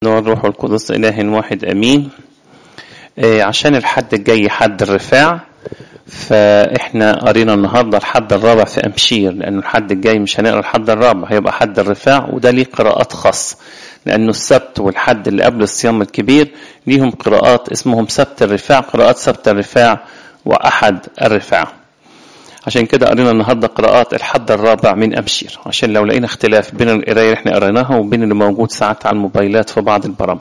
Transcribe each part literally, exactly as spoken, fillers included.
نور الروح القدس إله واحد أمين. إيه عشان الحد الجاي حد الرفاع، فإحنا قرينا النهاردة الحد الرابع في أمشير، لأنه الحد الجاي مش هنقرأ الحد الرابع، هيبقى حد الرفاع، وده ليه قراءات خاص، لأنه السبت والحد اللي قبل الصيام الكبير ليهم قراءات اسمهم سبت الرفاع، قراءات سبت الرفاع وأحد الرفاع. عشان كده قرينا النهاردة قراءات الحد الرابع من أمشير، عشان لو لقينا اختلاف بين القراية اللي احنا قريناها وبين اللي موجود ساعات على الموبايلات في بعض البرامج.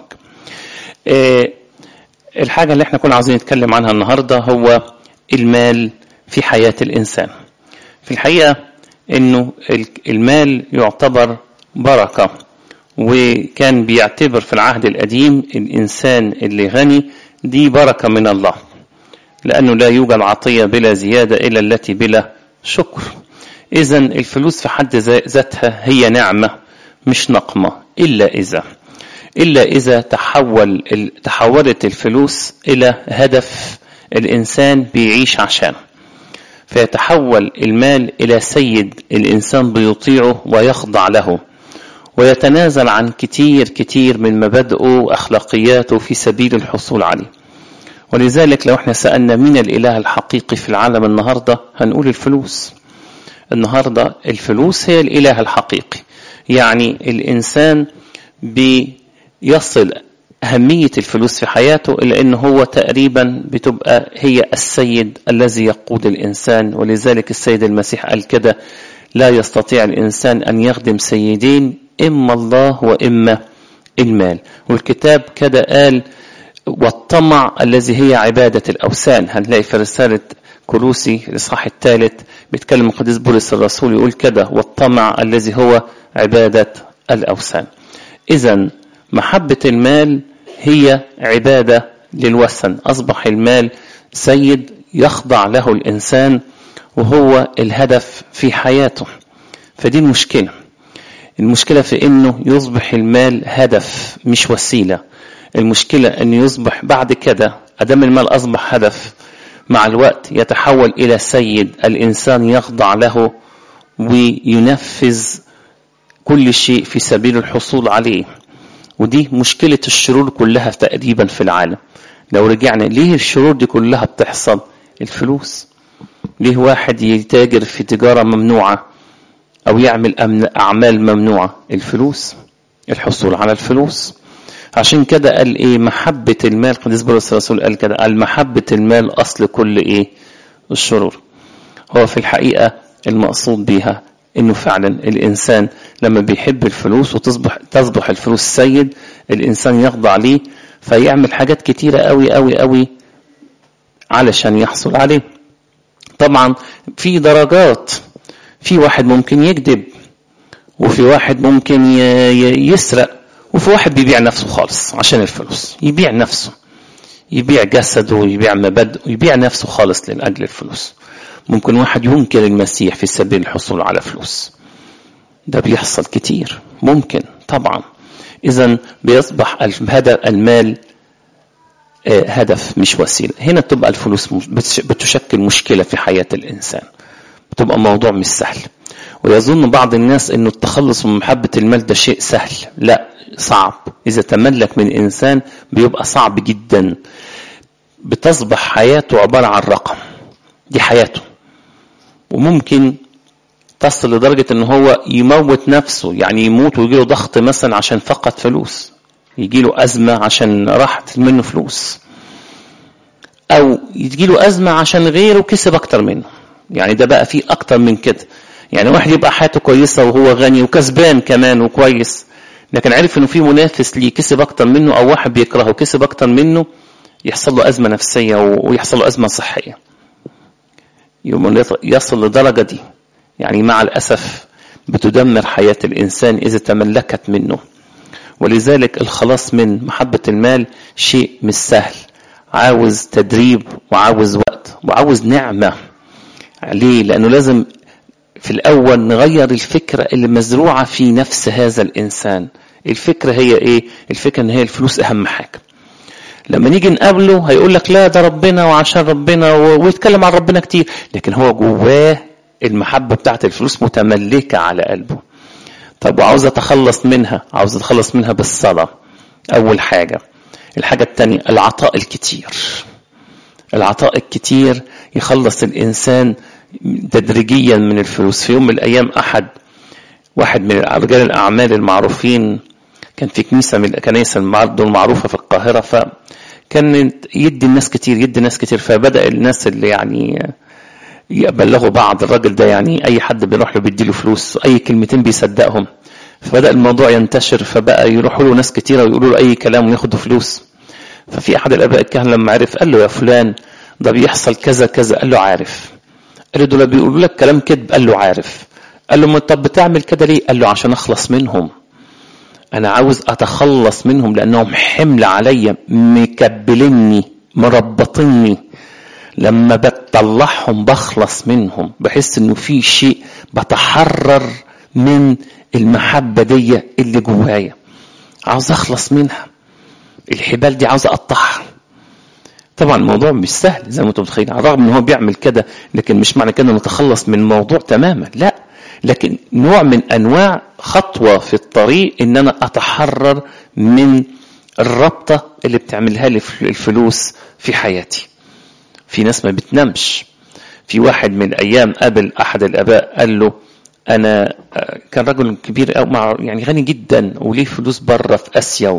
إيه الحاجة اللي احنا كنا عاوزين نتكلم عنها النهاردة هو المال في حياة الإنسان. في الحقيقة انه المال يعتبر بركة، وكان بيعتبر في العهد القديم الإنسان اللي غني دي بركة من الله، لأنه لا يوجد عطية بلا زيادة إلا التي بلا شكر. إذن الفلوس في حد ذاتها هي نعمة مش نقمة، إلا إذا إلا إذا تحول تحولت الفلوس إلى هدف الإنسان بيعيش عشانه، فيتحول المال إلى سيد الإنسان بيطيعه ويخضع له، ويتنازل عن كتير كتير من مبادئه وأخلاقياته في سبيل الحصول عليه. ولذلك لو احنا سألنا مين الإله الحقيقي في العالم النهاردة، هنقول الفلوس. النهاردة الفلوس هي الإله الحقيقي، يعني الإنسان بيصل أهمية الفلوس في حياته إلى أنه هو تقريبا بتبقى هي السيد الذي يقود الإنسان. ولذلك السيد المسيح قال كده: لا يستطيع الإنسان أن يخدم سيدين، إما الله وإما المال. والكتاب كده قال: والطمع الذي هي عبادة الأوثان. هنلاقي في رسالة كولوسي الإصحاح الثالث بيتكلم القديس بولس الرسول يقول كده: والطمع الذي هو عبادة الأوثان. إذن محبة المال هي عبادة للوثن، أصبح المال سيد يخضع له الإنسان وهو الهدف في حياته. فدي المشكلة المشكلة في إنه يصبح المال هدف مش وسيلة. المشكلة أن يصبح بعد كده أدام المال أصبح هدف، مع الوقت يتحول إلى سيد الإنسان يخضع له وينفذ كل شيء في سبيل الحصول عليه. ودي مشكلة الشرور كلها تقريبا في العالم. لو رجعنا ليه الشرور دي كلها بتحصل؟ الفلوس. ليه واحد يتاجر في تجارة ممنوعة أو يعمل أعمال ممنوعة؟ الفلوس، الحصول على الفلوس. عشان كده قال ايه؟ محبة المال. قديس بولس الرسول قال كده: قال محبة المال أصل كل ايه؟ الشرور. هو في الحقيقة المقصود بيها انه فعلا الانسان لما بيحب الفلوس وتصبح تصبح الفلوس سيد، الانسان يخضع ليه فيعمل حاجات كتيرة قوي قوي قوي علشان يحصل عليه. طبعا في درجات، في واحد ممكن يكذب، وفي واحد ممكن يسرق، وفي واحد بيبيع نفسه خالص عشان الفلوس، يبيع نفسه، يبيع جسده ويبيع مبادئه ويبيع نفسه خالص لأجل الفلوس. ممكن واحد ينكر المسيح في سبيل الحصول على فلوس، ده بيحصل كتير ممكن طبعا. إذن بيصبح المال هدف مش وسيلة. هنا تبقى الفلوس بتشكل مشكلة في حياة الإنسان، بتبقى موضوع مش سهل. ويظن بعض الناس انه التخلص من محبة المال ده شيء سهل. لا، صعب. اذا تملك من انسان بيبقى صعب جدا، بتصبح حياته عبارة عن رقم، دي حياته. وممكن تصل لدرجة ان هو يموت نفسه، يعني يموت ويجيله ضغط مثلا عشان فقد فلوس، يجيله ازمة عشان راحت منه فلوس، او يجيله ازمة عشان غيره كسب اكتر منه. يعني ده بقى فيه اكتر من كده. يعني واحد يبقى حياته كويسة وهو غني وكسبان كمان وكويس، لكن عرف انه في منافس ليه كسب اكتر منه، او واحد بيكرهه كسب اكتر منه، يحصل له ازمة نفسية ويحصل له ازمة صحية، يصل لدرجة دي. يعني مع الاسف بتدمر حياة الانسان اذا تملكت منه. ولذلك الخلاص من محبة المال شيء مش سهل، عاوز تدريب وعاوز وقت وعاوز نعمة. ليه؟ لانه لازم في الأول نغير الفكرة اللي مزروعة في نفس هذا الإنسان. الفكرة هي إيه؟ الفكرة إن هي الفلوس أهم حاجة. لما نيجي نقابله هيقول لك لا ده ربنا وعشان ربنا، ويتكلم عن ربنا كتير، لكن هو جواه المحبة بتاعت الفلوس متملكة على قلبه. طب وعاوز أتخلص منها، عاوز أتخلص منها بالصلاة، أول حاجة. الحاجة التانية العطاء الكتير. العطاء الكتير يخلص الإنسان تدريجيا من الفلوس. في يوم من الأيام أحد واحد من رجال الأعمال المعروفين كان في كنيسة من الكنائس المعروفة في القاهرة، فكان يدي الناس كتير يدي الناس كتير فبدأ الناس اللي يعني يبلغوا بعض الراجل ده، يعني أي حد بيروح له بيديله فلوس، أي كلمتين بيصدقهم، فبدأ الموضوع ينتشر، فبقى يروحوا له ناس كتيرة ويقولوا له أي كلام وياخدوا فلوس. ففي أحد الآباء الكهنة لما عرف قال له يا فلان ده بيحصل كذا كذا، قال له عارف. قال له دول بيقولوا لك كلام كذب، قال له عارف. قال له طب بتعمل كده ليه؟ قال له عشان أخلص منهم، أنا عاوز أتخلص منهم لأنهم حمل عليا، مكبلني مربطني، لما بتطلعهم بخلص منهم، بحس إنه في شيء بتحرر من المحبة دي اللي جوايا، عاوز أخلص منها، الحبال دي عاوز أقطعها. طبعا الموضوع مش سهل زي ما انتم متخيلين، على الرغم ان هو بيعمل كده، لكن مش معنى كده نتخلص من الموضوع تماما، لا، لكن نوع من انواع خطوة في الطريق ان انا اتحرر من الربطة اللي بتعملها لي الفلوس في حياتي. في ناس ما بتنامش. في واحد من الايام قابل احد الاباء قال له انا كان رجل كبير او مع يعني غني جدا وليه فلوس بره في اسيا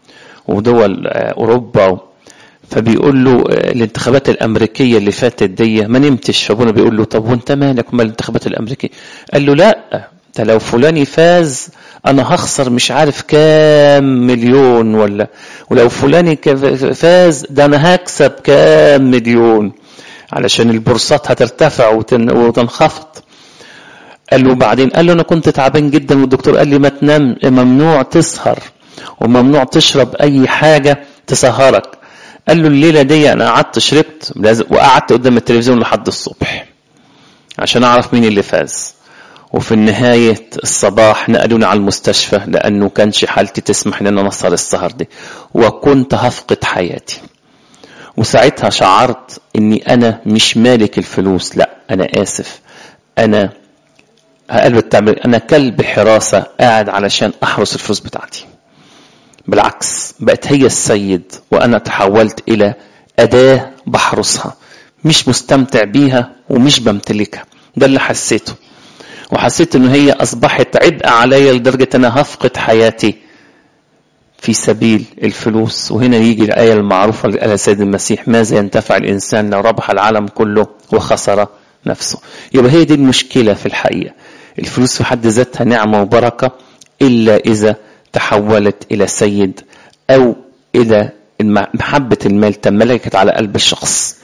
ودول اوروبا، فبيقول له الانتخابات الامريكيه اللي فاتت دي ما نمتش. فابونا بيقول له طب وانت مالك ومال الانتخابات الامريكيه؟ قال له لا، ده لو فلان فاز انا هخسر مش عارف كام مليون، ولا ولو فلان فاز ده انا هكسب كام مليون، علشان البورصات هترتفع وتنخفض. قال له بعدين، قال له انا كنت تعبان جدا والدكتور قال لي ما تنام، ممنوع تسهر وممنوع تشرب اي حاجه تسهرك. قال له الليلة دي أنا قعدت شربت وقعدت قدام التلفزيون لحد الصبح عشان أعرف مين اللي فاز، وفي النهاية الصباح نقلوني على المستشفى لأنه كانش حالتي تسمح لنا نسهر السهر دي، وكنت هفقد حياتي. وساعتها شعرت إني أنا مش مالك الفلوس، لا أنا آسف، أنا هقلب التعبير أنا كلب حراسة قاعد علشان أحرس الفلوس بتاعتي. بالعكس بقت هي السيد وأنا تحولت إلى أداة بحرسها، مش مستمتع بيها ومش بمتلكها. ده اللي حسيته، وحسيت إنه هي أصبحت عبء عليا لدرجة أنا هفقد حياتي في سبيل الفلوس. وهنا يجي الآية المعروفة اللي قالها سيد المسيح: ماذا ينتفع الإنسان لو ربح العالم كله وخسر نفسه؟ يبقى هي دي المشكلة في الحقيقة. الفلوس في حد ذاتها نعمة وبركة إلا إذا تحولت إلى سيد أو إلى محبة المال تملكت على قلب الشخص،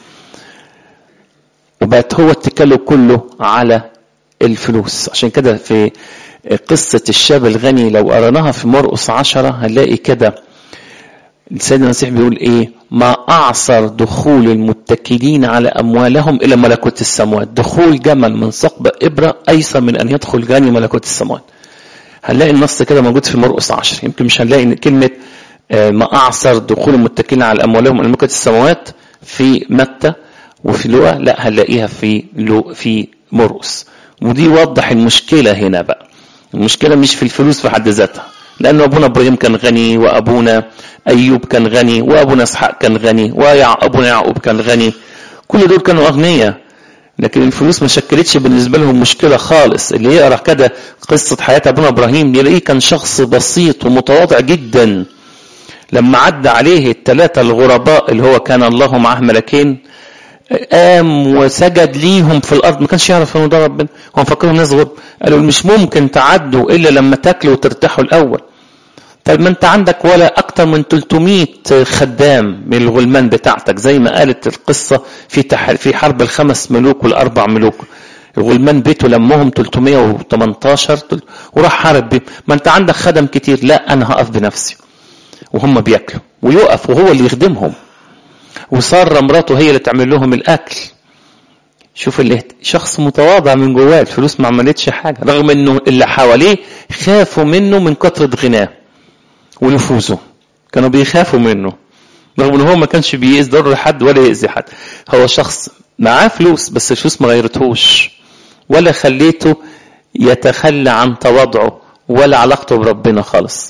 وبقت هو اتكاله كله على الفلوس. عشان كده في قصة الشاب الغني لو قرناها في مرقس عشرة هنلاقي كده السيد المسيح بيقول إيه: ما أعصر دخول المتكلين على أموالهم إلى ملكوت السماوات. دخول جمل من ثقب إبرة أيسر من أن يدخل غني ملكوت السماوات. هنلاقي النص كده موجود في مرقس عشرة. يمكن مش هنلاقي كلمة ما أعصر دخول المتكلين على أموالهم إلى ملكوت السماوات في متى وفي لوقا، لا هنلاقيها في لو في مرقس. ودي وضح المشكلة هنا بقى. المشكلة مش في الفلوس في حد ذاتها، لأن أبونا إبراهيم كان غني، وأبونا أيوب كان غني، وأبونا إسحاق كان غني، وأبونا يعقوب كان غني، كل دول كانوا أغنياء، لكن الفلوس ما شكلتش بالنسبة لهم مشكلة خالص. اللي يقرأ كده قصة حياة أبونا إبراهيم يلاقيه كان شخص بسيط ومتواضع جدا. لما عدى عليه الثلاثة الغرباء اللي هو كان الله معه ملكين، قام وسجد ليهم في الأرض، ما كانش يعرف انه ده ربنا، هو مفكرهم ناس غرب. قالوا مش ممكن تعدوا إلا لما تاكلوا وترتاحوا الأول. طيب ما انت عندك ولا أكتر من ثلاثمائة خدام من الغلمان بتاعتك، زي ما قالت القصة في في حرب الخمس ملوك والأربع ملوك. الغلمان بيته لمهم ثلاثمائة وثمانية عشر وراح حارب بيه. ما انت عندك خدم كتير، لا أنا هقف بنفسي، وهم بياكلوا ويقف وهو اللي يخدمهم، وصار مراته هي اللي تعمل لهم الأكل. شوف اللي شخص متواضع من جواه، الفلوس ما عملتش حاجة، رغم انه اللي حواليه خافوا منه من كثرة غناه ونفوذه، كانوا بيخافوا منه، رغم انه هو ما كانش بيضر حد ولا يأذي حد. هو شخص معاه فلوس بس الفلوس ما غيرتهوش ولا خليته يتخلى عن تواضعه ولا علاقته بربنا خالص.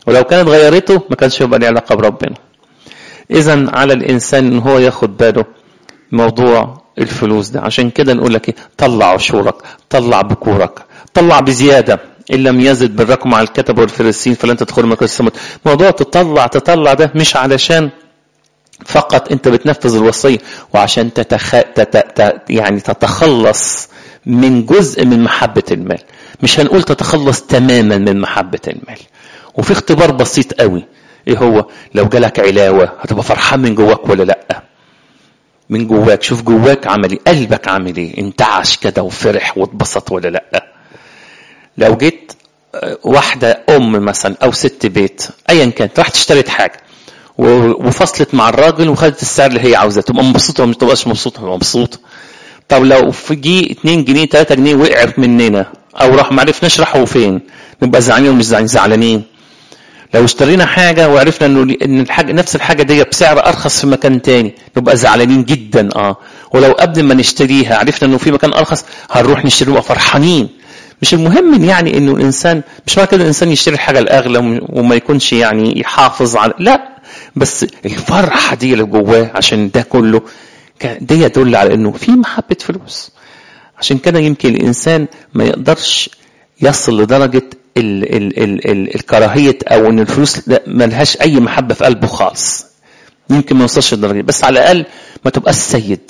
ولو كانت غيرته ما كانش يبقى له علاقة بربنا. إذن على الإنسان إن هو ياخد باله موضوع الفلوس ده. عشان كده نقول لك إيه؟ طلع عشورك، طلع بكورك، طلع بزيادة. إن لم يزد بالرقم على الكتب والفريسين فلن تدخل ملكوت السماوات. موضوع تطلع تطلع ده مش علشان فقط أنت بتنفذ الوصية، وعشان تتخ... تت... ت... يعني تتخلص من جزء من محبة المال. مش هنقول تتخلص تماما من محبة المال. وفي اختبار بسيط قوي، ايه هو؟ لو جالك علاوة هتبقى فرحان من جواك ولا لا؟ من جواك، شوف جواك عمل ايه، قلبك عمل ايه، انتعش كده وفرح واتبسط ولا لا؟ لو جيت واحدة ام مثلا او ست بيت ايا كانت راح تشتريت حاجة وفصلت مع الراجل وخدت السعر اللي هي عاوزاه، تبقى مبسوطة ولا ما تبقاش مبسوطة؟ تبقى مبسوطة. طب لو في جي اتنين جنيه تلاتة جنيه وقعت مننا او راح معرفناش راحوا فين، نبقى زعلانين ولا مش زعلانين؟ زعلانين. لو اشترينا حاجة وعرفنا انه ان الحاجة نفس الحاجة دي بسعر ارخص في مكان تاني، نبقى زعلانين جدا. اه ولو قبل ما نشتريها عرفنا انه في مكان ارخص هنروح نشتري نبقى فرحانين. مش المهم يعني انه الانسان، مش معنى كده الانسان يشتري الحاجة الاغلى وما يكونش يعني يحافظ على، لا، بس الفرحة دي اللي جواه عشان ده كله دي يدل على انه في محبة فلوس. عشان كده يمكن الانسان ما يقدرش يصل لدرجة ال ال ال ال الكراهية او ان الفلوس ما لهاش اي محبة في قلبه خالص. يمكن ما يوصلش لدرجة، بس على الاقل ما تبقاش سيد،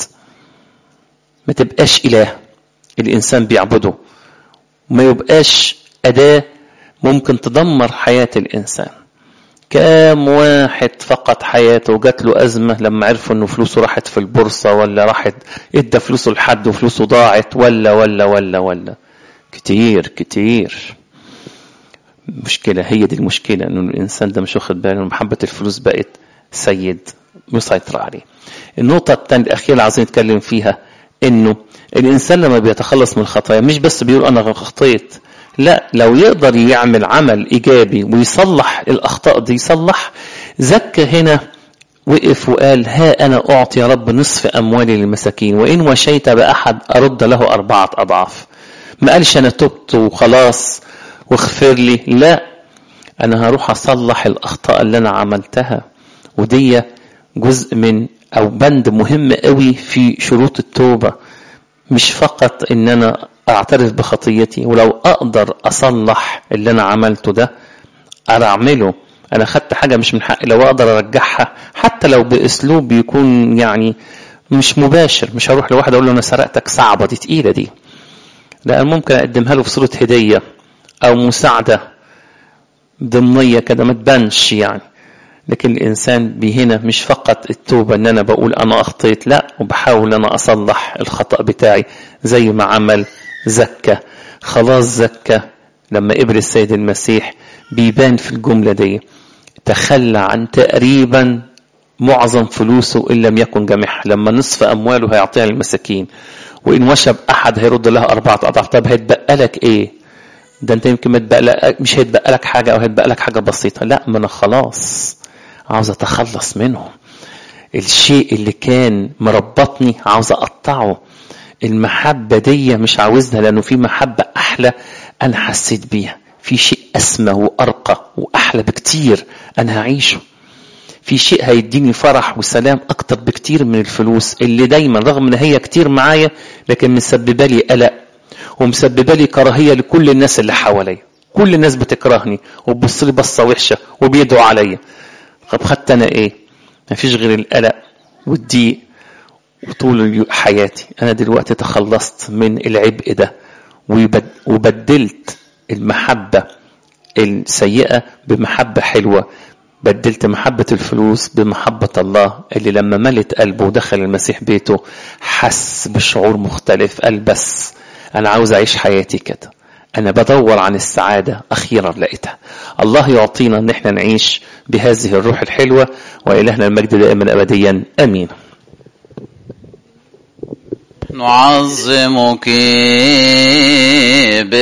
ما تبقاش اله الانسان بيعبده، ما يبقاش اداة ممكن تدمر حياة الانسان. كام واحد فقد حياته وجات له أزمة لما عرفوا انه فلوسه راحت في البورصة، ولا راحت ادى فلوسه لحد وفلوسه ضاعت، ولا ولا ولا ولا كتير كتير. مشكلة، هي دي المشكلة، انه الانسان ده مش واخد باله، محبة الفلوس بقت سيد مسيطر عليه. النقطة الثانية الأخيرة اللي عايزين نتكلم فيها، انه الانسان لما بيتخلص من الخطايا مش بس بيقول انا خطيت، لا، لو يقدر يعمل عمل إيجابي ويصلح الأخطاء دي يصلح. زكى هنا وقف وقال ها أنا أعطي يا رب نصف أموالي للمساكين، وإن وشيت بأحد أرد له أربعة أضعاف. ما قالش أنا تبت وخلاص واغفر لي، لا، أنا هروح أصلح الأخطاء اللي أنا عملتها. ودي جزء من أو بند مهم قوي في شروط التوبة، مش فقط إن أنا اعترف بخطيتي ولو اقدر اصلح اللي انا عملته ده انا اعمله. انا خدت حاجة مش من حقي، لو اقدر ارجعها حتى لو باسلوب يكون يعني مش مباشر. مش هروح لواحد اقول له انا سرقتك، صعبة دي، تقيلة دي، لا، ممكن اقدمها له في صورة هدية او مساعدة ضمنية كده ما تبانش يعني. لكن الانسان بهنا مش فقط التوبة ان انا بقول انا اخطيت، لا، وبحاول انا اصلح الخطأ بتاعي زي ما عمل زكى. خلاص زكى لما قبل السيد المسيح بيبان في الجملة دي، تخلى عن تقريبا معظم فلوسه إن لم يكن جميعها. لما نصف أمواله هيعطيها للمساكين، وإن وشب أحد هيرد لها أربعة أضعاف. طب هيتبقى لك إيه؟ ده أنت يمكن ما تبقى، مش هيتبقى لك حاجة أو هيتبقى لك حاجة بسيطة، لا، ما أنا خلاص عاوز أتخلص منه. الشيء اللي كان مربطني عاوز أقطعه. المحبة دي مش عاوزها، لأنه في محبة أحلى أنا حسيت بيها، في شيء أسمى وأرقى وأحلى بكتير أنا هعيشه، في شيء هيديني فرح وسلام أكتر بكتير من الفلوس اللي دايما رغم أن هي كتير معايا لكن مسببة لي قلق ومسببة لي كراهية لكل الناس اللي حواليا. كل الناس بتكرهني وبص لي بصة وحشة وبيدعوا عليا. طب خدت أنا إيه؟ ما فيش غير القلق والضيق وطول حياتي. أنا دلوقتي تخلصت من العبء ده وبدلت المحبة السيئة بمحبة حلوة. بدلت محبة الفلوس بمحبة الله اللي لما ملت قلبه ودخل المسيح بيته حس بشعور مختلف. قال بس أنا عاوز أعيش حياتي كده، أنا بدور عن السعادة، أخيرا لقيتها. الله يعطينا أن احنا نعيش بهذه الروح الحلوة، وإلهنا المجد دائما أبديا، آمين. نعظمك